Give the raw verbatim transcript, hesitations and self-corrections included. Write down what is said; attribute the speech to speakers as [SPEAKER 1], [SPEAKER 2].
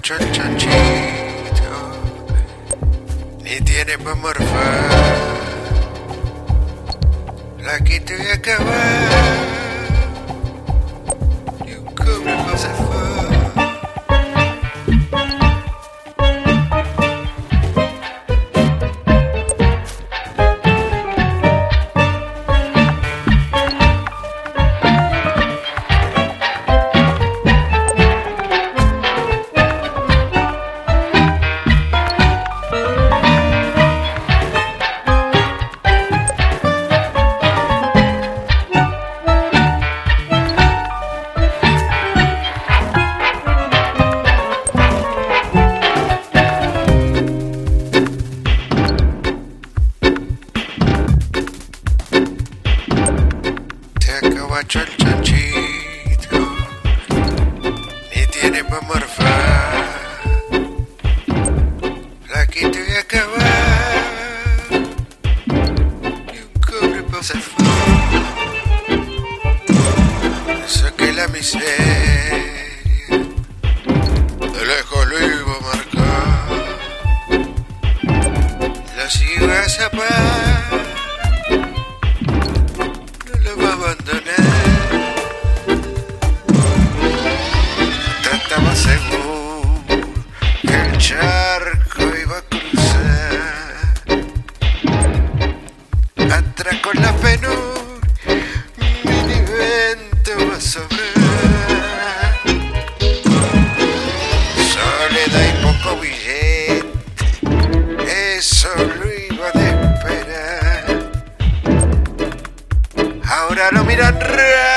[SPEAKER 1] guacho el chanchito, ni tiene pa' morfar. La quito y acabar, y un cobre pa' zafar. Guacho el chanchito, ni tiene pa' morfar. Flaquito y acabar, y un cobre pa' zafar. Eso que la miseria de lejos lo iba a marcar. Las iba a zapar, no lo va a abandonar. Estaba seguro que el charco iba a cruzar. Atrás con la penuria, mi vento va a sobrar. Soledad y poco billete, eso lo iba a esperar. Ahora lo miran raro.